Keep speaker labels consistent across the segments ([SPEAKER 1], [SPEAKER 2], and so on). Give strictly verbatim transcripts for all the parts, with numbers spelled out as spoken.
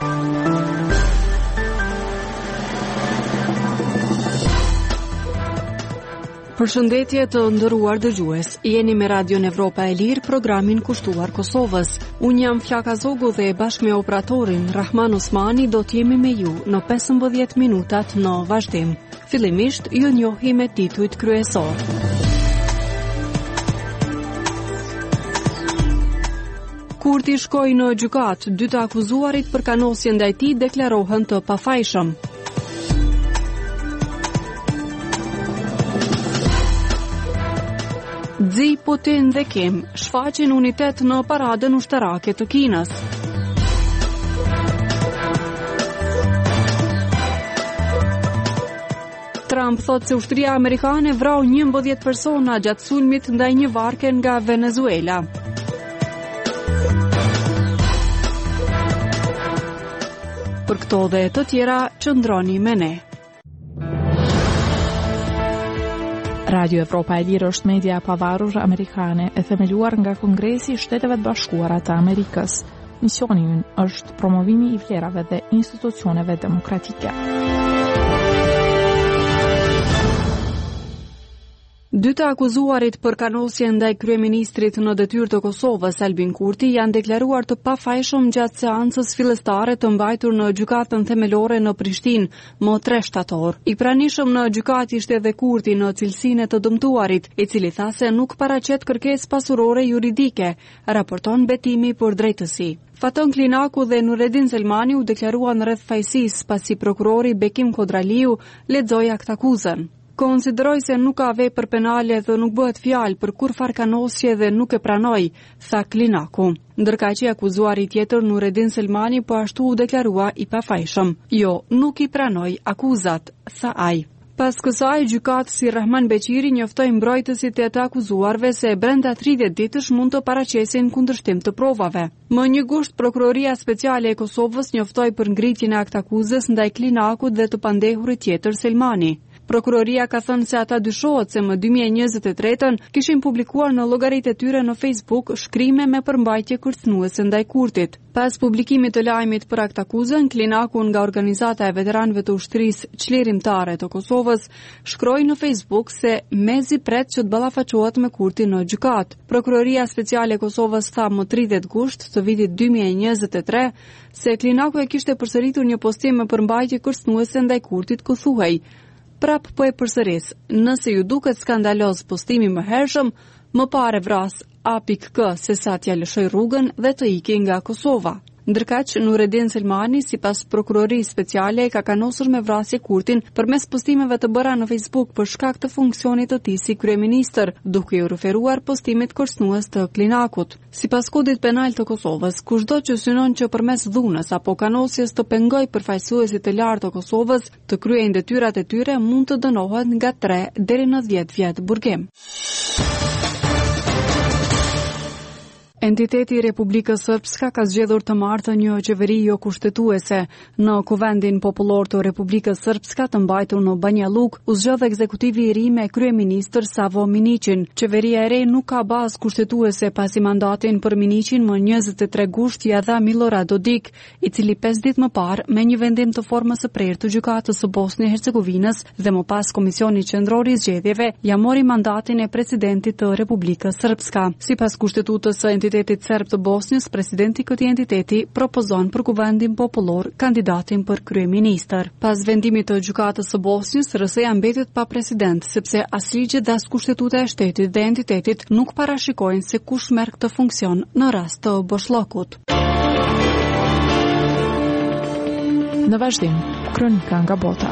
[SPEAKER 1] Përshëndetje të nderuar dëgjues. Jeni me Radion Evropa e Lirë, programin kushtuar Kosovës. Unë jam Flaka Zogu dhe bashkë me operatorin Rahman Osmani do të jemi me ju në pesëmbëdhjetë minutat në vazhdim. Fillimisht ju njohi me titujt kryesor. Kurti shkoi në gjykatë, dy të akuzuarit për kanosje ndaj tij deklarohen të pafajshëm. Xi, Putin dhe Kim shfaqin unitet në paradën ushtarake të Kinës. Trump thot se ushtria amerikane vrau njëmbëdhjetë persona gjatë sulmit ndaj një varke nga Venezuela. Për këto dhe të tjera, qëndroni me ne.
[SPEAKER 2] Radio Evropa e Lirë është media e pavarur amerikane e themeluar nga Kongresi i Shteteve të Bashkuara të Amerikës. Misioni i ynë është promovimi i vlerave dhe institucioneve demokratike.
[SPEAKER 1] Dy të akuzuarit për kanosje ndaj kryeministrit në detyrë të Kosovës, Albin Kurti, janë deklaruar të pafajshëm gjatë seancës fillestare të mbajtur në gjykatën themelore në Prishtinë më tre shtator. I pranishëm në gjykatë ishte edhe Kurti në cilësinë e të dëmtuarit, i cili tha se nuk paraqet kërkesë pasurore juridike, raporton betimi për drejtësi. Faton Klinaku dhe Nuredin Selmani u deklaruan rreth fajsisë pasi prokurori Bekim Kodraliu lexoi aktakuzën. Konsideroj se nuk ka vepër penale dhe nuk bëhet fjalë për kurfar kanosje dhe nuk e pranoj, tha Klinaku. Ndërka që akuzuari tjetër Nuredin Selmani po ashtu u deklarua i pafajshëm. Jo, nuk i pranoj akuzat, tha ai. Pas kësaj, gjykatësi Rahman Beqiri njoftoi mbrojtësit e të akuzuarve se brenda tridhjetë ditësh mund të paraqesin kundërshtim të provave. Më një gusht, Prokuroria Speciale e Kosovës njoftoi për ngritjen e aktakuzës ndaj Klinakut dhe të pandehurit tjetër Selmani. Prokuroria ka thënë se ata dyshohet se më dy mijë e njëzet e tretën kishin publikuar në llogaritë e tyre në Facebook shkrime me përmbajtje kërcënuese ndaj Kurtit. Pas publikimit të lajmit për aktakuzën, Klinaku nga Organizata e Veteranëve të Ushtrisë Çlirimtare të Kosovës shkroi në Facebook se mezi pret që të ballafaqohet me Kurtin në gjykatë. Prokuroria Speciale e Kosovës tha më tridhjetë gusht të vitit dy mijë e njëzet e tre se Klinaku e kishte përsëritur një postim me përmbajtje kërcënuese ndaj Kurtit ku thuhej: Prap po e përsëris, nëse ju duket skandaloz postimi më hershëm, më pare vras A K se sa t'ja lëshoj rrugën dhe të iki nga Kosova. Ndërkaq, Nuredin Selmani, sipas prokurorisë speciale, ka kanosur me vrasje Kurtin përmes postimeve të bëra në Facebook për shkak të funksionit të tij si kryeministër, duke i referuar postimit kërcënues të Klinakut. Sipas kodit penal të Kosovës, kushdo që synon që përmes dhunës apo kanosjes të pengojë përfaqësuesit të lartë të Kosovës të kryejnë detyrat e tyre mund të dënohet nga tre deri në dhjetë vjet burgim. Entiteti i Republikës Srpska ka zgjedhur të martë një qeveri jo kushtetuese. Në Kuvendin Popullor të Republikës Srpska të mbajtur në Banja Luk, u zgjodh ekzekutivi i ri me kryeministër Savo Miniqin. Qeveria e re nuk ka bazë kushtetuese pasi mandatin për Miniqin më njëzet e tre gusht ia dha Milorad Dodik, i cili pesë ditë më parë me një vendim të formës së prerë të gjykatës së Bosnjë Hercegovinës dhe më pas Komisioni Qendror i Zgjedhjeve ja mori mandatin e presidentit të Republikës Srpska. Sipas kushtetutës së entitetit serb të Bosnjës, presidenti i këtij entiteti propozon për Kuvendin Popullor kandidatin për kryeministër. Pas vendimit të gjykatës së Bosnjës, R S-ja mbetet pa president, sepse as ligjet dhe as kushtetuta e shtetit dhe entitetit nuk parashikojnë se kush merr këtë funksion në rast të boshllokut.
[SPEAKER 2] Në vazhdim, kronika nga bota.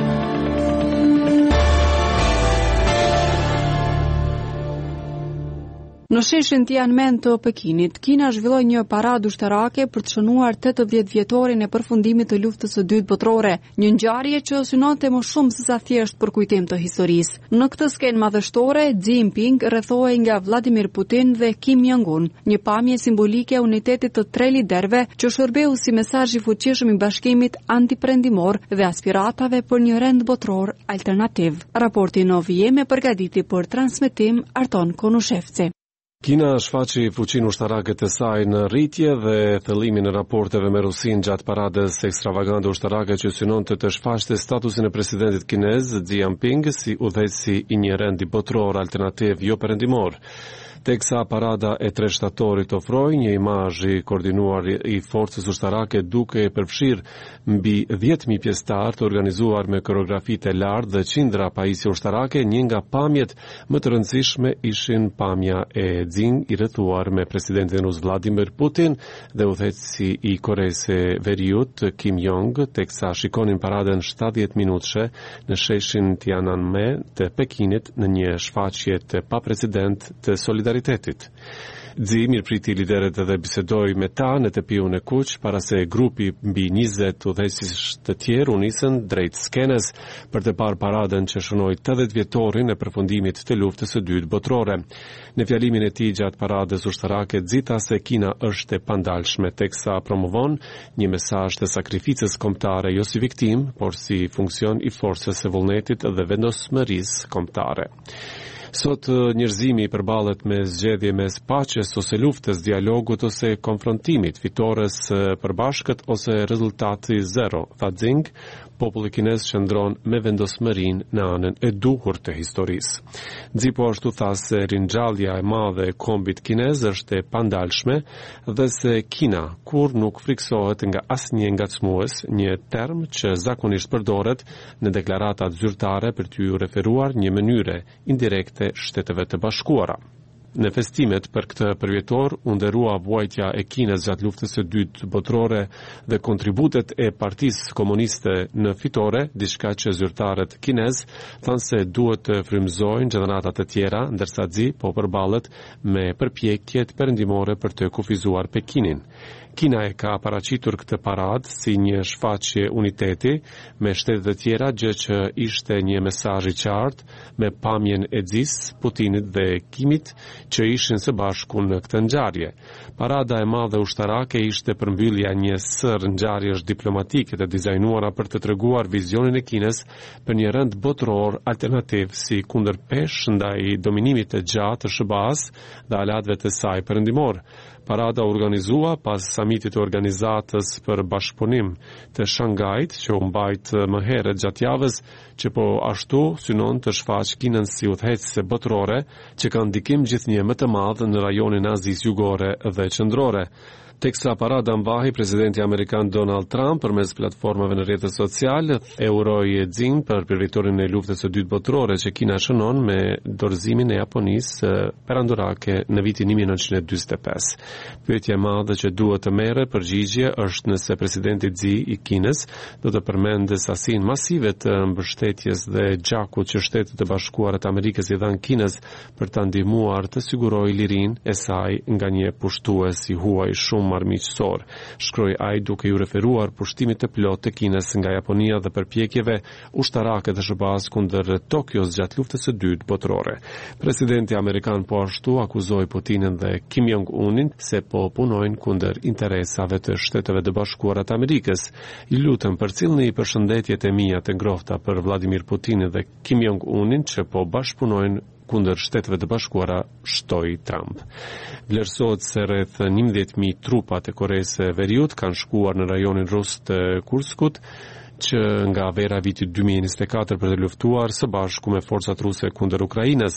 [SPEAKER 1] Në sheshin Tiananmen të Pekinit, Kina zhvilloi një paradë ushtarake për të shënuar tetëdhjetë vjetorin e përfundimit të luftës së dytë botërore, një ngjarje që synonte më shumë se sa thjesht për kujtim të historisë. Në këtë skenë madhështore, Xi Jinping rrethohej nga Vladimir Putin dhe Kim Jong-un, një pamje simbolike e unitetit të tre liderëve që shërbeu si mesazh i fuqishëm i bashkimit antiprendimor dhe aspiratave për një rend botëror alternativ. Raporti në vijim e përgatiti për transmetim Arton Konushevci.
[SPEAKER 3] Kina shfaqi fuqinë ushtarake të saj në rritje dhe thellimin e raporteve me Rusinë gjatë paradës ekstravagante ushtarake që synonte të shfaqte statusin e presidentit kinez Xi Jinping si udhëheqësi i një rendi botror alternativ jo perëndimor. Teksa parada e tre shtatorit ofroi një imazh i koordinuar i forcës ushtarake duke e përfshirë mbi dhjetë mijë pjesëtar të organizuar me koreografi të lartë dhe qindra pajisje ushtarake, një nga pamjet më të rëndësishme ishin pamja e Xi i rrethuar me presidentin rus Vladimir Putin dhe udhëheqësi i Koreas së Veriut Kim Jong, teksa shikonin paradën shtatëdhjetë minutëshe në sheshin Tiananmen të Pekinit në një shfaqje të paprecedent të solidaritetit. Xi mirëpriti liderët dhe bisedoi me ta në Tepiun e Kuq para se grupi mbi njëzet udhëheqësh të tjerë u nisën drejt skenës për të parë paradën që shënoi tetëdhjetë vjetorin e përfundimit të luftës së dytë botërore. Në fjalimin e tij gjatë paradës ushtarake, Xi tha se Kina është e pandalshme, teksa promovon një mesazh të sakrificës kombëtare jo si viktim, por si funksion i forcës së vullnetit dhe vendosmërisë kombëtare. Sot njerëzimi përballet me zgjedhje mes paqes ose luftës, dialogut ose konfrontimit, fitores përbashkët ose rezultati zero, tha Xi. Populli kinez qëndron me vendosmërinë në anën e duhur të historisë. Xi po ashtu tha se ringjallja e madhe e kombit kinez është e pandalshme dhe se Kina kur nuk friksohet nga asnjë ngacmues, një term që zakonisht përdoret në deklaratat zyrtare për t'u referuar një mënyre indirekte Shteteve të Bashkuara. Në festimet për këtë përvjetor u nderua vuajtja e Kinës gjatë luftës së dytë botërore dhe kontributet e Partisë Komuniste në fitore, diçka që zyrtarët kinez thanë se duhet të frymëzojnë gjenerata të tjera, ndërsa Xi po përballet me përpjekjet perëndimore për të kufizuar Pekinin. Kina e ka paraqitur këtë paradë si një shfaqje uniteti me shtetet e tjera, gjë që ishte një mesazh i qartë me pamjen e Xis, Putinit dhe Kimit që ishin së bashku në këtë ngjarje. Parada e madhe ushtarake ishte përmbyllja një sër ngjarjesh diplomatike të dizajnuara për të treguar vizionin e Kinës për një rend botëror alternativ si kundërpesh ndaj dominimit të gjatë të Sh B A-s dhe alatëve të saj perëndimor. Parada organizua pas samitit të organizatës për bashkëpunim të Shangajt, që u mbajt më herët gjatë javës, që po ashtu synon të shfaq Kinën si udhëheqëse botërore që kanë ndikim gjithnjë më të madh në rajonin Azisë Jugore dhe Qendrore. Teksa parada mbahi, presidenti amerikan Donald Trump përmes platformave në rrjetet sociale e uroi Xi për përfiturin e luftës së dytë botërore që Kina shënon me dorëzimin e Japonisë perandorake në vitin një mijë e nëntëqind e dyzet e pesë. Pyetja e madhe që duhet të merret përgjigje është nëse presidenti Xi i Kinës do të përmendë sasinë masive të mbështetjes dhe gjakut që Shtetet e Bashkuara të Amerikës i dhanë Kinës për ta ndihmuar të sigurojë lirinë e saj nga një pushtues i huaj shumë marrëmiqësor, shkroi ai duke ju referuar pushtimit të plotë të Kinës nga Japonia dhe përpjekjeve ushtarake të Sh B A-s kundër Tokios gjatë luftës së dytë botërore. Presidenti amerikan po ashtu akuzoi Putinin dhe Kim Jong-unin se po punojnë kundër interesave të Shteteve të Bashkuara të Amerikës. I lutem përcillni përshëndetjet e mia të ngrohta për Vladimir Putinin dhe Kim Jong-unin që po bashkëpunojnë kundër Shteteve të Bashkuara, shtoi Trump. Vlerësohet se rreth njëmbëdhjetë mijë trupa të Koreas së Veriut kanë shkuar në rajonin rus të Kurskut, që nga vera vitit dy mijë e njëzet e katër për të luftuar së bashku me forcat ruse kundër Ukrainës.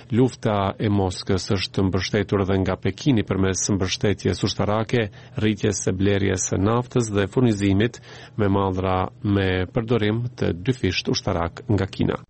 [SPEAKER 3] Lufta e Moskës është mbështetur edhe nga Pekini përmes mbështetjes ushtarake, rritjes së blerjes së naftës dhe furnizimit me mallra me përdorim të dyfisht ushtarak nga Kina.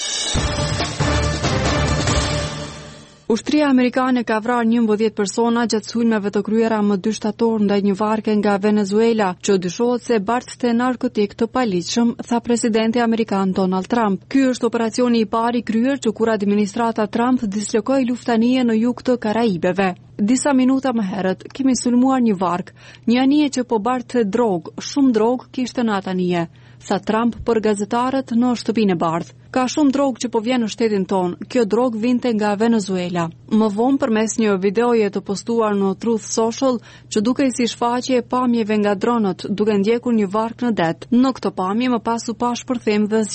[SPEAKER 1] Ushtria amerikane ka vrarë njëmbëdhjetë persona gjatë sulmeve të kryera më dy shtator ndaj një varke nga Venezuela, që dyshohet se bartëste narkotik të paligjshëm, tha presidenti amerikan Donald Trump. Ky është operacioni i parë i kryer që kur administrata Trump dislokoi luftanie në jug të Karaibeve. Disa minuta më herët kemi sulmuar një vark, një anije që po barte drogë, shumë drogë kishte në atë anije, tha Trump për gazetarët në shtëpinë e bardhë. Ka shumë drogë që po vjen në shtetin ton. Kjo drogë vinte nga Venezuela. Më vonë përmes një videoje të postuar në Truth Social, që dukej si shfaqje pamjeve nga dronët duke ndjekur një vark në det. Në këtë pamje më pas u pa shpërthim dhe zjarr.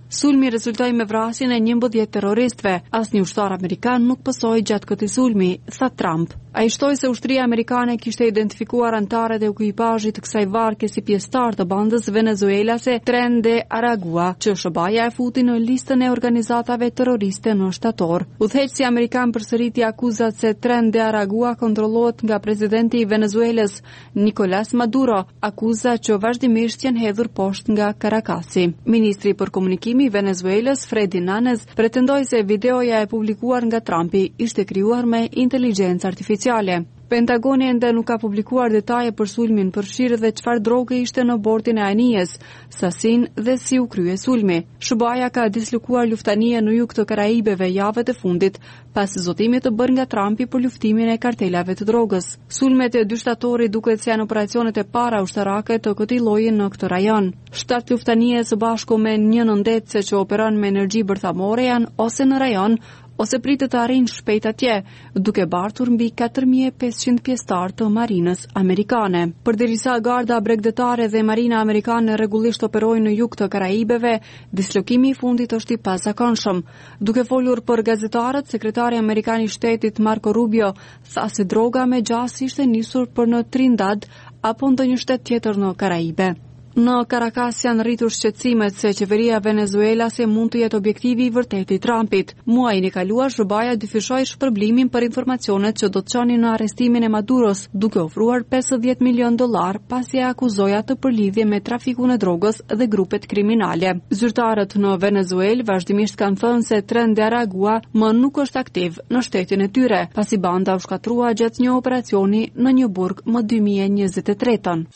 [SPEAKER 1] Sulmi rezultoi me vrasjen e njëmbëdhjetë terroristëve. Asnjë ushtar amerikan nuk pësoi gjatë këtij sulmi, tha Trump. Ai shtoi se ushtria amerikane kishte identifikuar anëtarët e ekipazhit të kësaj varke si pjesëtar të bandës venezuelase Tren de Aragua, që S B A-ja e futi në listën e organizatave terroriste në shtator. Udhëheqësi amerikan përsëriti akuzat se Tren de Aragua kontrollohet nga presidenti i Venezuelës, Nicolas Maduro, akuza që vazhdimisht janë hedhur poshtë nga Caracasi. Ministri për komunikimi i Venezuelës, Freddy Nanez, pretendoi se videoja e publikuar nga Trumpi ishte krijuar me inteligjencë artificiale. Pentagoni ende nuk ka publikuar detaje për sulmin, përfshirë dhe çfarë droge ishte në bordin e anijes, sasinë dhe si u krye sulmi. S B A-ja ka dislokuar luftanie në jug të Karaibeve javët e fundit, pas zotimit të bërë nga Trumpi për luftimin e kartelave të drogës. Sulmet e dy shtatorit duket se janë operacionet e para ushtarake të këtij lloji në këtë rajon. Shtat luftanie së bashku me një nëndetëse që operon me energji bërthamore janë ose në rajon ose pritet të arrijnë shpejt atje, duke bartur mbi katër mijë e pesëqind pjesëtar të marinës amerikane. Përderisa garda bregdetare dhe marina amerikane rregullisht operojnë në jug të Karaibeve, dislokimi i fundit është i pazakonshëm. Duke folur për gazetarët, sekretari amerikan i shtetit Marco Rubio tha se droga me gjas ishte nisur për në Trinidad apo ndonjë shtet tjetër në Karaibe. Në Caracas janë rritur shqetësimet se qeveria venezuelase mund të jetë objektivi i vërtetë i Trumpit. Muajin e kaluar S B A-ja dyfishoi shpërblimin për informacionet që do të çonin në arrestimin e Maduros, duke ofruar pesëdhjetë milion dollar pasi e akuzoi atë për lidhje me trafikun e drogës dhe grupet kriminale. Zyrtarët në Venezuelë vazhdimisht kanë thënë se Tren de Aragua më nuk është aktiv në shtetin e tyre, pasi banda u shkatrua gjatë një operacioni në një burg më dy mijë e njëzet e tretën.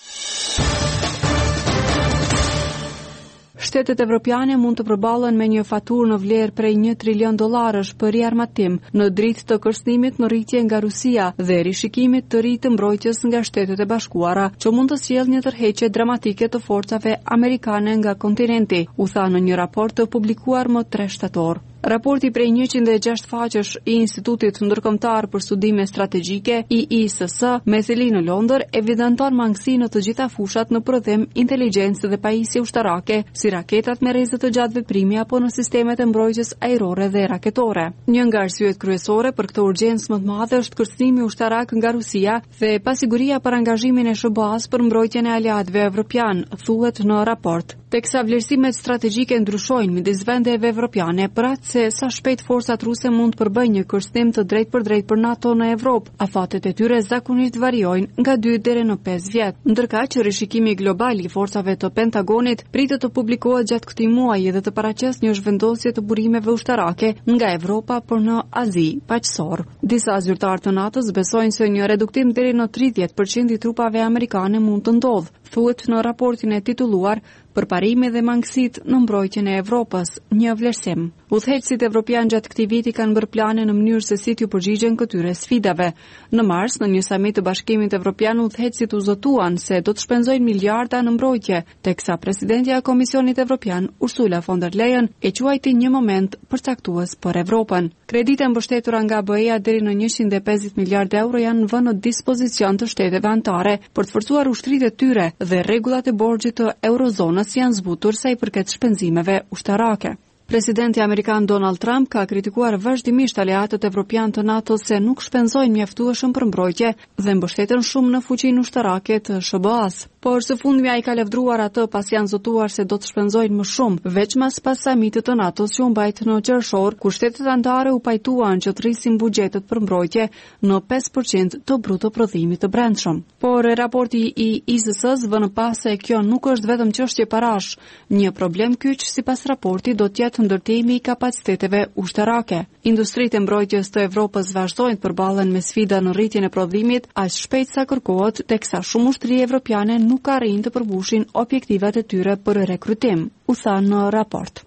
[SPEAKER 1] Shtetet evropiane mund të përballen me një faturë në vlerë prej një trilion dollarësh për riarmatim në dritë të kërcënimit në rritje nga Rusia dhe rishikimit të ri të mbrojtjes nga Shtetet e Bashkuara, që mund të sjellë një tërheqje dramatike të forcave amerikane nga kontinenti, u tha në një raport të publikuar më tre shtator. Raporti prej njëqind e gjashtë faqesh i Institutit Ndërkombëtar për Studime Strategjike I I S S me theli në Londër evidenton mangësi në të gjitha fushat në prodhim, inteligjencë dhe pajisje ushtarake, si raketat me rrezë të gjatë veprimi apo në sistemet e mbrojtjes ajrore dhe raketore. Një nga arsyet kryesore për këtë urgjencë më të madhe është kërcënimi ushtarak nga Rusia dhe pasiguria për angazhimin e S B A-s për mbrojtjen e aleatëve evropian, thuhet në raport. Teksa vlerësimet strategjike ndryshojnë midis vendeve evropiane për atë se sa shpejt forcat ruse mund të përbëjnë një kërcënim të drejtë për drejtë për NATO në Evropë. Afatet e tyre zakonisht variojnë nga dy deri në pesë vjet. Ndërkaq që rishikimi global i forcave të Pentagonit pritet të publikohet gjatë këtij muaji dhe të paraqesë një zhvendosje të burimeve ushtarake nga Evropa për në Azi paqësor. Disa zyrtarë të NATO-s besojnë se një reduktim deri në tridhjetë përqind i trupave amerikane mund të ndodhë, thuhet në raportin e titulluar Përparimi dhe mangësitë në mbrojtjen e Evropës, një vlerësim. Udhëheqësit evropian gjatë këtij viti kanë bërë plane në mënyrë se si t'ju përgjigjen këtyre sfidave. Në mars, në një samit të Bashkimit Evropian, udhëheqësit u zotuan se do të shpenzojnë miliarda në mbrojtje, teksa presidentja e Komisionit Evropian, Ursula von der Leyen, e quajti një moment përcaktues për Evropën. Kredite mbështetura nga B E A deri në njëqind e pesëdhjetë miliardë euro janë vënë në dispozicion të shteteve anëtare për të forcuar ushtritë e tyre dhe rregullat e borxhit të eurozonës janë zbutur sa i përket shpenzimeve ushtarake. Presidenti amerikan Donald Trump ka kritikuar vazhdimisht aleatët evropian të NATO se nuk shpenzojnë mjaftueshëm për mbrojtje dhe mbështeten shumë në fuqinë ushtarake të S B A-s. Por së fundmi ai ka lëvdruar atë pas janë zotuar se do të shpenzojnë më shumë, veçmas pas samitit të NATO-s që u mbajt në qershor, ku shtetet anëtare u pajtuan që të rrisin buxhetet për mbrojtje në pesë përqind të bruto prodhimit të brendshëm. Por raporti i I S S-s vën pas se kjo nuk është vetëm çështje parash, një problem kyç sipas raportit do të jetë ndërtimi i kapaciteteve ushtarake. Industritë e mbrojtjes të Evropës vazhdojnë të përballen me sfida në rritjen e prodhimit aq shpejt sa kërkohet, teksa shumë ushtri evropiane nuk arrin të përmbushin objektivat e tyre për rekrutim, u tha në raport.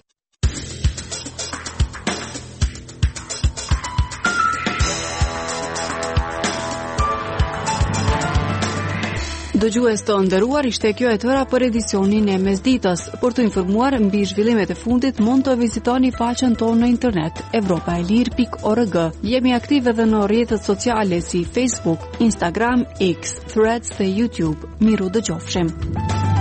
[SPEAKER 1] Dëgjues të nderuar, ishte kjo e tëra për edicionin e mesditës. Për të informuar mbi zhvillimet e fundit, mund të vizitoni faqen tonë në internet evropaelir pikë org. Jemi aktiv edhe në rrjetet sociale si Facebook, Instagram, X, Threads dhe YouTube. Miru dëgjofshim.